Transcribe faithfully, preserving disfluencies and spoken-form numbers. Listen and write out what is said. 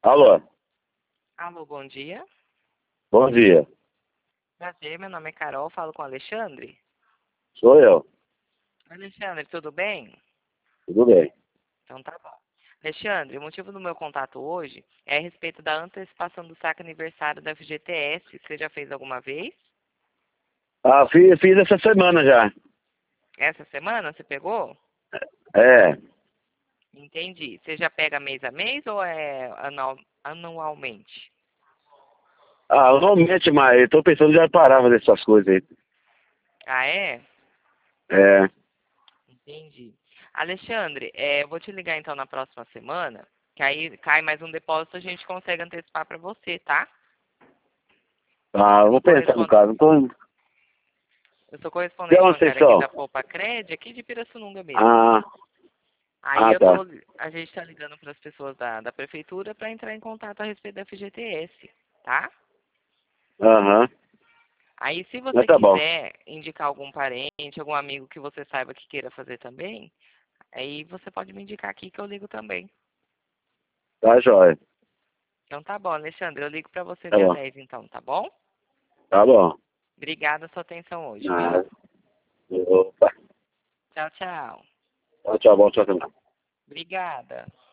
Alô, Alô, bom dia. bom dia. Prazer, meu nome é Carol, falo com o Alexandre. Sou eu. Alexandre, tudo bem? Tudo bem. Então tá bom. Alexandre, o motivo do meu contato hoje é a respeito da antecipação do saque aniversário da F G T S. Você já fez alguma vez? Ah, fiz, fiz essa semana já. Essa semana você pegou? É. Entendi. Você já pega mês a mês ou é anual- anualmente? Ah, normalmente, mas eu tô pensando já parar fazer essas coisas aí. Ah, é? É. Entendi. Alexandre, é, eu vou te ligar então na próxima semana, que aí cai mais um depósito, a gente consegue antecipar para você, tá? Ah, eu Eu vou sou pensar no correspondente. caso. Não tô... Eu sou De correspondente onde vocês bancária aqui são? da Poupa Cred, aqui de Pirassununga mesmo. Ah, Aí ah, eu tá. tô, a gente está ligando para as pessoas da, da prefeitura para entrar em contato a respeito da F G T S, tá? Aham. Aí se Mas você tá bom. quiser indicar algum parente, algum amigo que você saiba que queira fazer também, aí você pode me indicar aqui que eu ligo também. Tá jóia. Então tá bom, Alexandre, eu ligo para você Tá dia bom. dez então, tá bom? Tá bom. Obrigada pela sua atenção hoje, Ah, viu? opa. Tchau, tchau. Tchau, tchau. Bom tchau também. Obrigada.